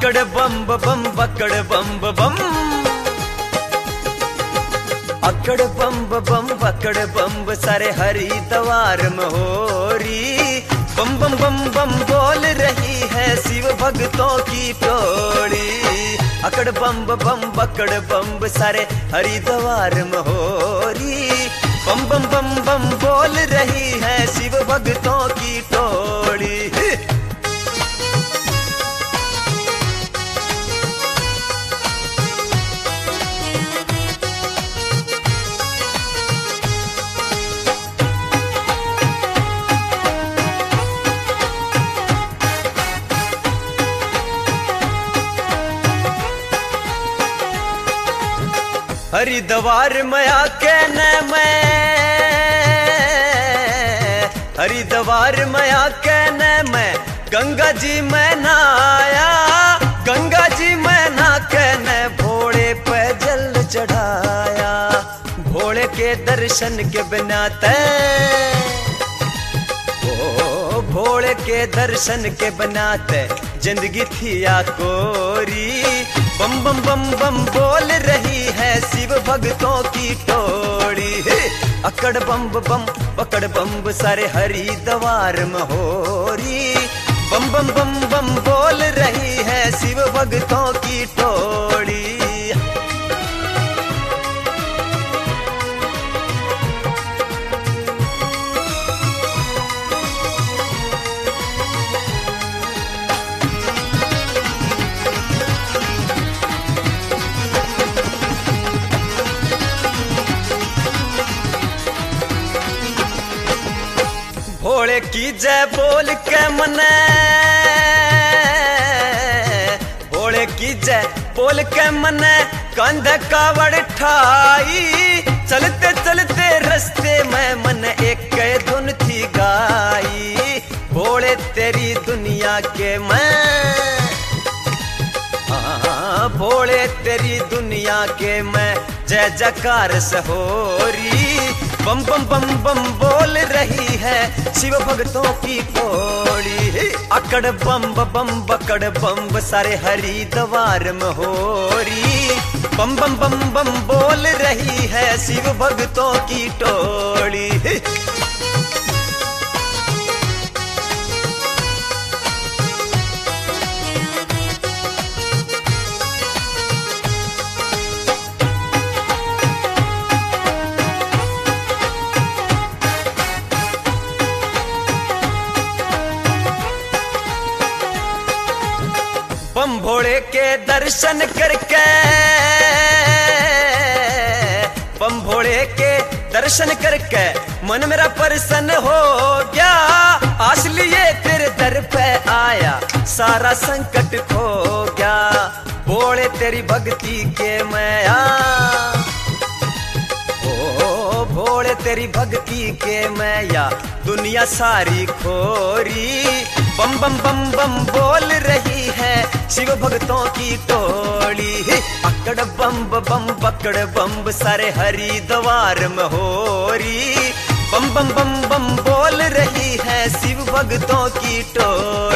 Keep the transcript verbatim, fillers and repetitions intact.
अकड़ बम बम बकड़ बम बम, अकड़ बम बम बकड़ बम सारे हरिद्वार में होरी। बम बम बम बम बोल रही है शिव भक्तों की टोली। अकड़ बम बम बकड़ बम सारे हरिद्वार में होरी। बम बम बम बम बोल रही है शिव भक्तों की टोली। हरिद्वार में आके न मैं, हरिद्वार में आके न मैं गंगा जी में नहाया। गंगा जी में नहा के न भोले पे जल चढ़ाया। भोले के दर्शन के बिना तय, ओ भोले के दर्शन के बिना तय जिंदगी थी या कोरी। बम बम बम बम बोल रही है शिव भक्तों की टोली। अकड़ बम बम बकड़ बम सारे हरिद्वार में होरी। बम बम बम बम बोल रही है शिव भक्तों की टोली। भोले की जय बोल के मने, भोले की जय बोल के मने कंध कावड़ ठाई। चलते चलते रस्ते में मन एक धुन थी गाई। भोले तेरी दुनिया के मैं, हाँ भोले तेरी दुनिया के मैं जय जयकार सहोरी। बम बम बम बम बोल रही है शिव भक्तों की टोली। अकड़ बम बम बकड़ बम सारे हरिद्वार में होरी। बम बम बम बम बोल रही है शिव भक्तों की टोली। बम भोले के दर्शन करके, बम भोले के दर्शन करके मन मेरा प्रसन्न हो गया। आस लिए तेरे दर पे आया सारा संकट खो गया। भोले तेरी भक्ति के मैं, ओ भोले तेरी भक्ति के मैं या दुनिया सारी खोरी। बम बम बम बम बोल रही है शिव भक्तों की टोली। अकड़ बम बम बकड़ बम सारे हरिद्वार में होरी। बम बम बम बम बोल रही है शिव भक्तों की टोली।